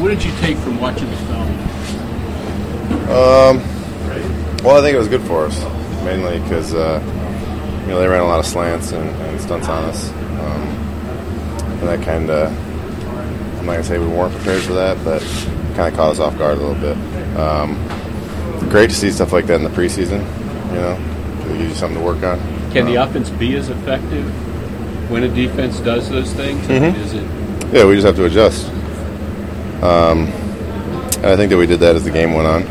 What did you take from watching the film? Well, I think it was good for us, mainly because they ran a lot of slants and stunts on us, and that kind of, I'm not gonna say we weren't prepared for that, but kind of caught us off guard a little bit. Great to see stuff like that in the preseason, because it gives you something to work on. Can the offense be as effective when a defense does those things? Mm-hmm. Is it? Yeah, we just have to adjust. And I think that we did that as the game went on.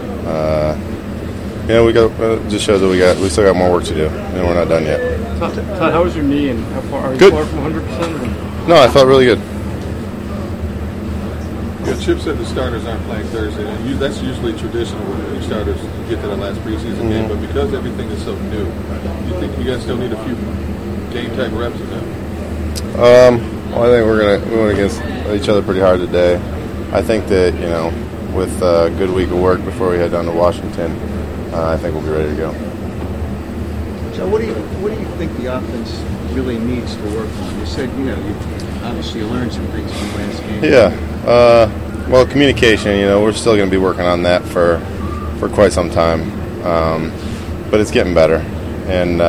We got just shows that we still got more work to do, and we're not done yet. Todd, how was your knee, and how far are you Good. far from 100%? No, I felt really good. Yeah, Chip said the starters aren't playing Thursday, and that's usually traditional when the starters get to the last preseason game. But because everything is so new, you think you guys still need a few game type reps in there? Well, I think we went against each other pretty hard today. I think that with a good week of work before we head down to Washington, I think we'll be ready to go. So what do you think the offense really needs to work on? You said you obviously learned some things from last game. Yeah. Well, communication. We're still going to be working on that for quite some time, but it's getting better. And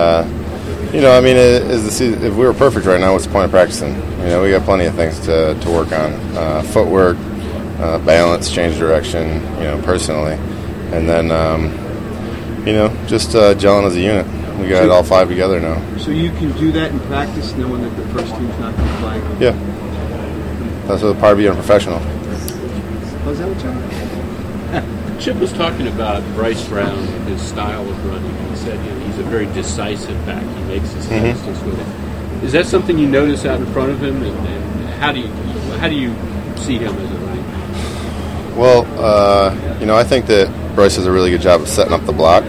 if we were perfect right now, what's the point of practicing? We got plenty of things to work on: footwork, balance, change direction. Personally, and then just gelling as a unit. We got all five together now. So you can do that in practice, knowing that the first team's not going to play. Yeah, that's the part of being a professional. How's that what Chip was talking about Bryce Brown and his style of running. He said he's a very decisive back. He makes his instincts with it. Is that something you notice out in front of him, and how do you see him as a running back? Well, I think that Bryce does a really good job of setting up the block.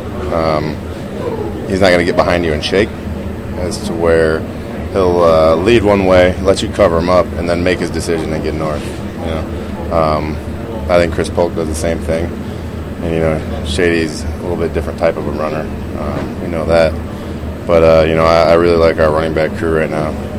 He's not going to get behind you and shake, as to where he'll lead one way, let you cover him up, and then make his decision and get north. I think Chris Polk does the same thing, and Shady's a little bit different type of a runner. We know that, but I really like our running back crew right now.